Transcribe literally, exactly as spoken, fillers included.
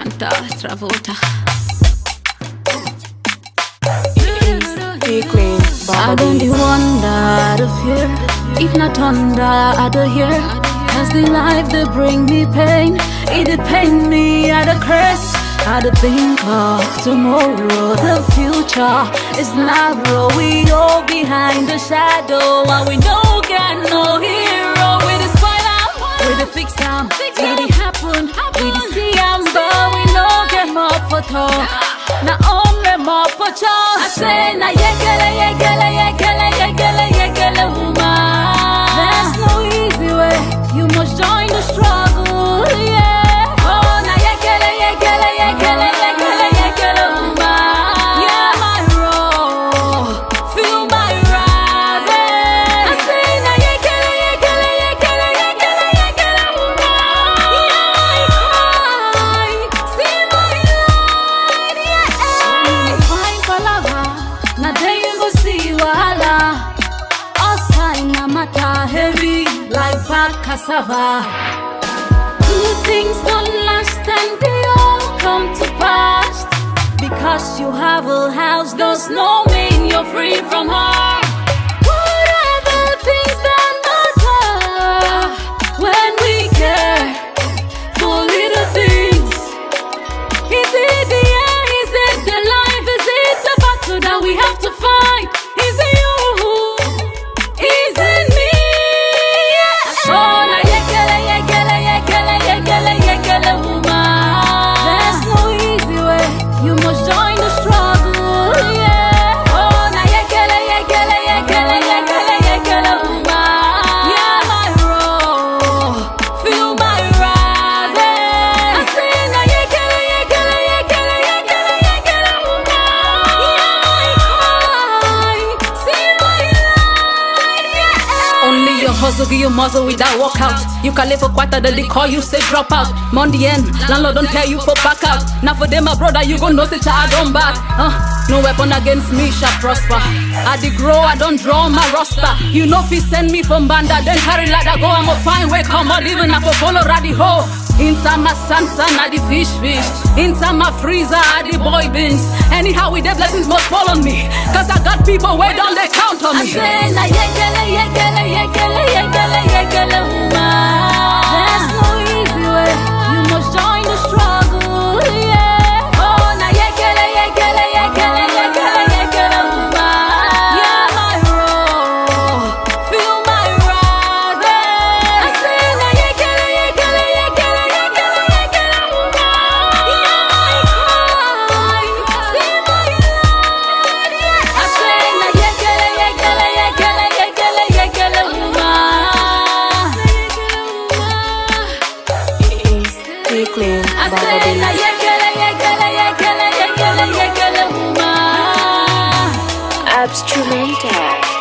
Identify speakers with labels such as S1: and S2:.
S1: canta Travolta.
S2: Clean,
S1: I don't be wonder of here, if not under, I don't hear. Cause the life they bring me pain, it did pain me at a curse. I don't think of tomorrow, the future is narrow. We all behind the shadow, and we no get no hero. With the spoiler, with the fix time, with the happen, with the see am, but we no get more for talk. Now only more for choice. I say na yekele yekele yekele yekele yekele woman. There's no easy way, you must join the struggle, yeah. Oh na yekele yekele yekele yekele yekele woman. Yeah, my road, feel my ride. I say na yekele yekele yekele yekele yekele woman. Yeah, my cry, see my light, yeah. Fine palava, na day you go see wahala. Outside na matter heavy like bad cassava. Good things don't last and they all come to pass. Because you have a house does not mean you're free from harm. What are the things that matter when we care for little things? Is it the air? Is it the life? Is it the battle that we have to fight? Is it you? Is it me? Oh, na yekele yekele yekele yekele yekele woman. There's no easy way, you must join the struggle, yeah. Oh, na yekele yekele yekele yekele yekele woman. Yeah, my road, feel my ride. I say na yekele yekele yekele yekele yekele woman. Yeah, my cry, see my light, yeah. Only your hustle give you muscle without workout. You can live for quarter, then they call you say drop out. Monday end, landlord don't tell you for back out. Now for them, my brother, you gon' know say child don't back. Uh, no weapon against me shall prosper. I dey grow, I don't draw my roster. You know if you send me from Banda, then carry ladder go. I'ma find way come out, even if I follow Raddy Ho. Inside my Samsung, I the fish fish. Inside my freezer, I the boy beans. Anyhow, with the blessings must fall on me. Cause I got people where don't they count on me. I say na yekele yekele yekele yekele yekele woman. There's no easy way, you must join the struggle, yeah. Oh na yekele yekele yekele yekele yekele woman. Yeah, my road, feel my ride. I say na yekele yekele yekele yekele yekele woman. Yeah, my cry, see my light, yeah. I say na yekele yekele yekele yekele yekele woman.
S2: clean,
S1: I say na yekele yekele yekele yekele yekele woman.
S2: Abstrumental.